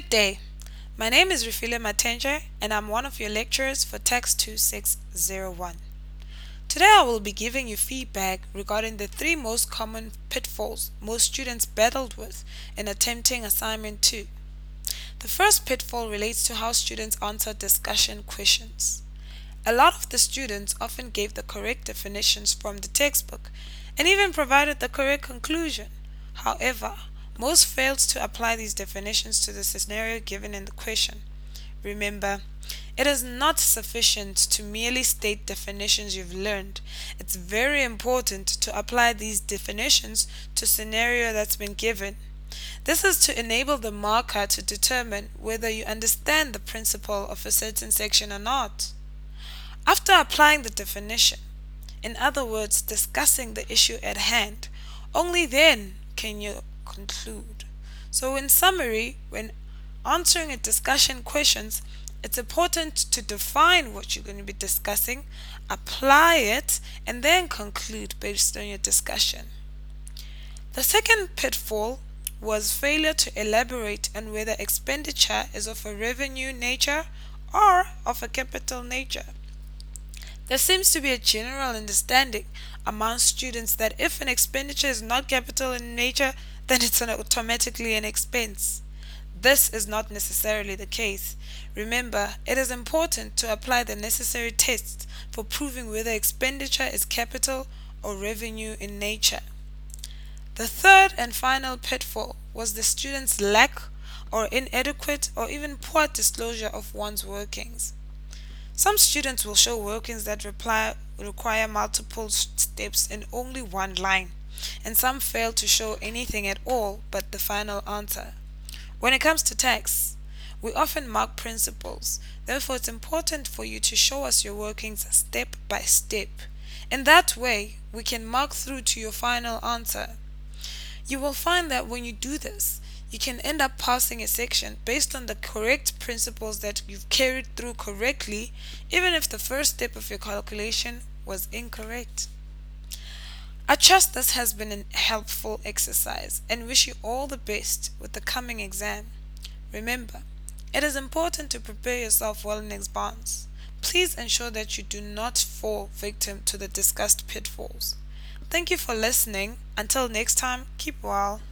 day. My name is Rufile Matenje, and I'm one of your lecturers for Text 2601. Today I will be giving you feedback regarding the three most common pitfalls most students battled with in attempting Assignment 2. The first pitfall relates to how students answer discussion questions. A lot of the students often gave the correct definitions from the textbook and even provided the correct conclusion. However, most failed to apply these definitions to the scenario given in the question. Remember, it is not sufficient to merely state definitions you've learned. It's very important to apply these definitions to scenario that's been given. This is to enable the marker to determine whether you understand the principle of a certain section or not. After applying the definition, in other words, discussing the issue at hand, only then can you conclude. So, in summary, when answering a discussion questions, it's important to define what you're going to be discussing, apply it, and then conclude based on your discussion. The second pitfall was failure to elaborate on whether expenditure is of a revenue nature or of a capital nature. There seems to be a general understanding among students that if an expenditure is not capital in nature, then it's automatically an expense. This is not necessarily the case. Remember, it is important to apply the necessary tests for proving whether expenditure is capital or revenue in nature. The third and final pitfall was the student's lack or inadequate or even poor disclosure of one's workings. Some students will show workings that require multiple steps in only one line, and some fail to show anything at all but the final answer. When it comes to text, we often mark principles. Therefore, it's important for you to show us your workings step by step. In that way, we can mark through to your final answer. You will find that when you do this, you can end up passing a section based on the correct principles that you've carried through correctly, even if the first step of your calculation was incorrect. I trust this has been a helpful exercise and wish you all the best with the coming exam. Remember, it is important to prepare yourself well in advance. Please ensure that you do not fall victim to the discussed pitfalls. Thank you for listening. Until next time, keep well.